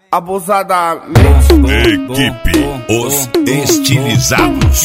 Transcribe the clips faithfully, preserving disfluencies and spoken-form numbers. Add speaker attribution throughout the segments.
Speaker 1: abusadamente.
Speaker 2: Equipe Os Estilizados.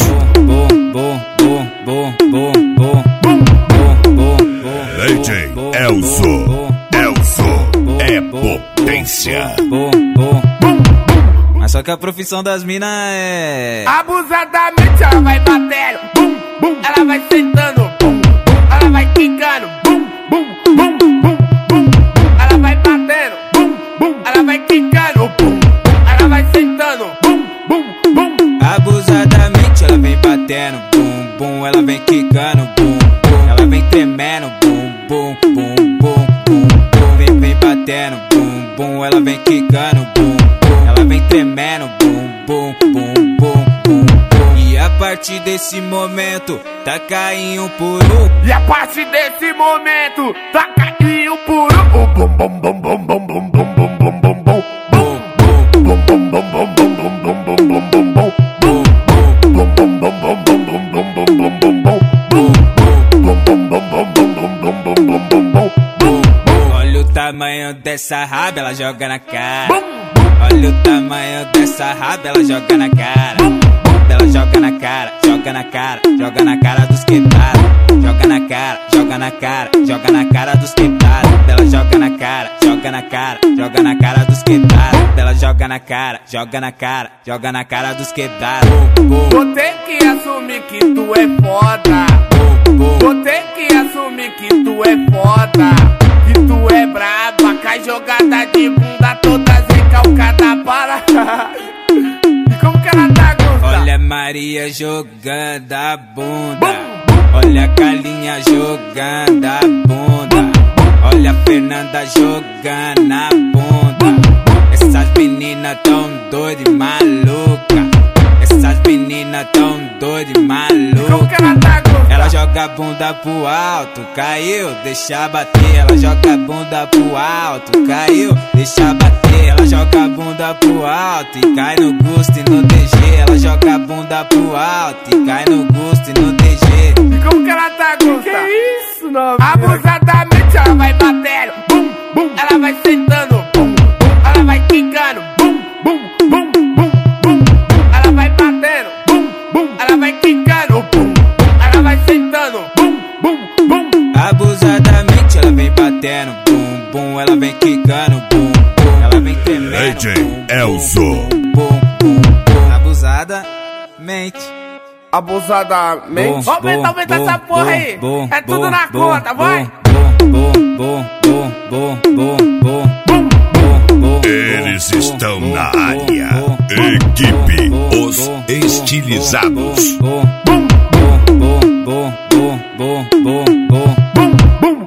Speaker 2: D J Elzo, Elzo é potência.
Speaker 3: Mas só que a profissão das minas é
Speaker 1: abusadamente. Ela vai batendo, bum, bum. Ela vai sentando, bum, bum. Ela vai quicando, bum, bum, bum, bum, bum. Ela vai batendo, bum, bum. Ela vai quicando, bum. Ela vai sentando, bum, bum, bum.
Speaker 3: Abusadamente ela vem batendo, bum, bum. Ela vem quicando, bum, bum. Ela vem tremendo, bum, bum, bum, bum, bum, bum. Vem, vem batendo, bum, bum. Ela vem quicando, bum, bum. Ela vem tremendo, bum, bum, bum, bum, bum, bum. E a partir desse momento, taca em um por um.
Speaker 1: E a partir desse momento, taca em um por um. Bum, bum, bum, bum, bum, bum, bum, bum, bum, bum, bum.
Speaker 3: Olha o tamanho dessa raba, ela joga na cara. Olha o tamanho dessa raba, ela joga na cara. Ela joga na cara, joga na cara, joga na cara dos quebrados. Joga na cara, joga na cara, joga na cara dos quebrados. Ela joga na cara, joga na cara, joga na cara dos quebrados. Ela joga na cara, joga na cara, joga na cara dos quebrados.
Speaker 1: Vou ter que assumir que tu é foda. Vou ter que assumir que tu é foda. Que tu é braba, cai jogada de bunda toda recalcada para. E como que ela tá, Gusta?
Speaker 3: Olha a Maria jogando a bunda. Olha a Carlinha jogando a bunda. Olha a Fernanda jogando a bunda. Essas meninas tão doidas e maluca. Essas meninas tão doidas e maluca.
Speaker 1: Como que ela tá, Gusta?
Speaker 3: Ela joga a bunda pro alto, caiu, deixa bater. Ela joga a bunda pro alto, caiu, deixa bater. Ela joga a bunda pro alto e cai no gosto e no D G. Ela joga a bunda pro alto e cai no gosto e no D G.
Speaker 1: E como que ela tá, Gusta?
Speaker 4: Que isso, não?
Speaker 1: Abusadamente ela vai batendo, bum, bum. Ela vai sentando, bum, bum. Ela vai quicando, bum, bum, bum, bum, bum. Ela vai batendo, bum, bum. Ela vai quicando, bum, bum. Ela vai sentando, bum, bum, bum.
Speaker 3: Abusadamente ela vem batendo, bum, bum. Ela vem quicando, bum, bum. Ela vem tremendo,
Speaker 2: D J
Speaker 3: bum,
Speaker 2: Elzo.
Speaker 3: bum, bum, bum, bum. Abusadamente.
Speaker 1: Abusadamente.
Speaker 3: Bom,
Speaker 1: Aumenta,
Speaker 3: bom,
Speaker 1: aumenta
Speaker 3: bom,
Speaker 1: essa porra
Speaker 3: bom,
Speaker 1: aí.
Speaker 3: bom,
Speaker 1: É tudo
Speaker 3: bom,
Speaker 1: na
Speaker 3: bom,
Speaker 1: conta,
Speaker 3: bom,
Speaker 1: vai.
Speaker 3: Bom, bom, bom, bom, bom, bom, bom, bom, bom.
Speaker 2: Eles
Speaker 3: bom,
Speaker 2: estão
Speaker 3: bom,
Speaker 2: na
Speaker 3: bom,
Speaker 2: área.
Speaker 3: bom,
Speaker 2: Equipe
Speaker 3: bom,
Speaker 2: Os
Speaker 3: bom,
Speaker 2: Estilizados.
Speaker 3: bom, bom, bom, bom, bom, bom, bom, bom, bom, bom.
Speaker 1: Bum, bum.